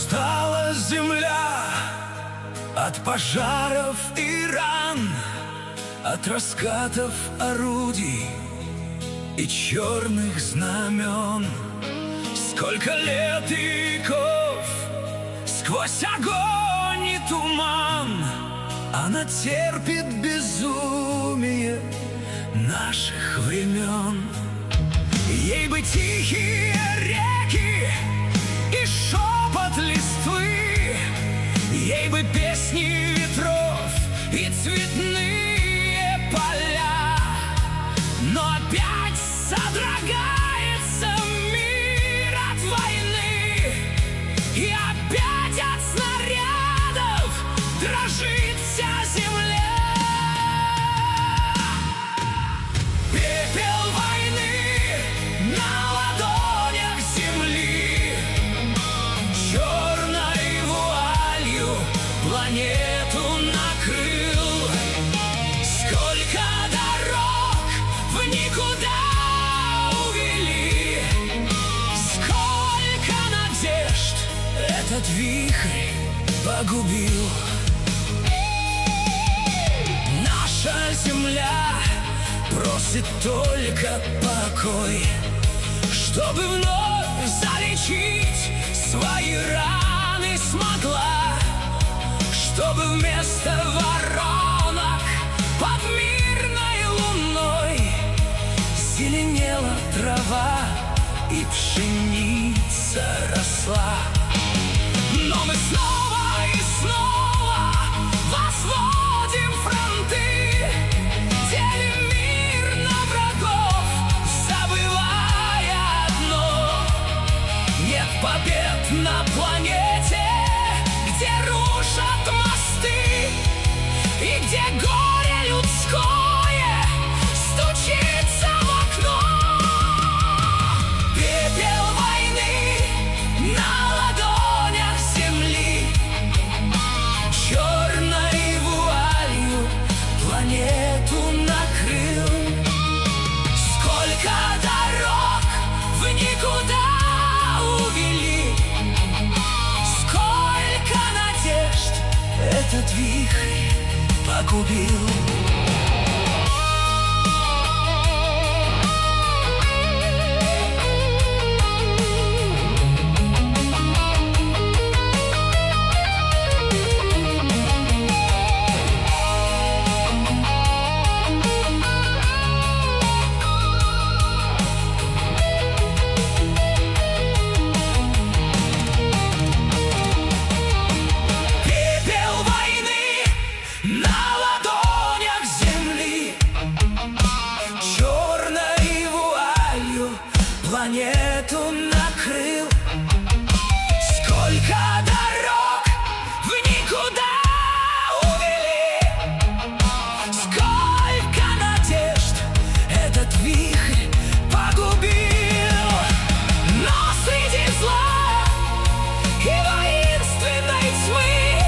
Устала земля от пожаров и ран, от раскатов орудий и черных знамен. Сколько лет и веков сквозь огонь и туман она терпит безумие наших времен. Ей бы тихие реки и шепот листвы, ей бы песни ветров и цветные поля. Но опять содрогается мир от войны, и опять от снарядов дрожит вся земля. Пепел войны на ладонях земли, черной вуалью планету накрыл. Сколько дорог в никуда увели, сколько надежд этот вихрь погубил. Наша земля просит только покой, чтобы вновь залечить свои раны смогла, чтобы вместо воронок под мирной луной зеленела трава и пшеница росла. Но мы снова и снова возводим фронты, делим мир на врагов, забывая одно: нет побед на планете, где рушат мосты и где горе людское стучится в окно. Пепел войны на ладонях земли, черной вуалью планету накрыл. Сколько дорог в никуда увели, сколько надежд этот вихрь погубил. Планету накрыл. Сколько дорог в никуда увели, сколько надежд этот вихрь погубил. Но среди зла и воинственной тьмы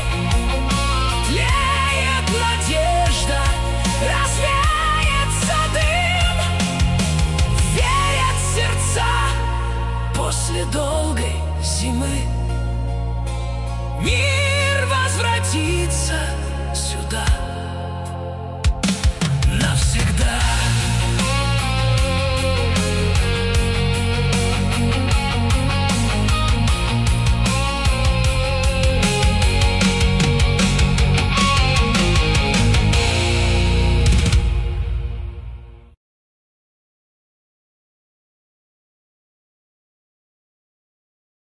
тлеет надежда, развеется дым, верят сердца после долгой зимы. Мир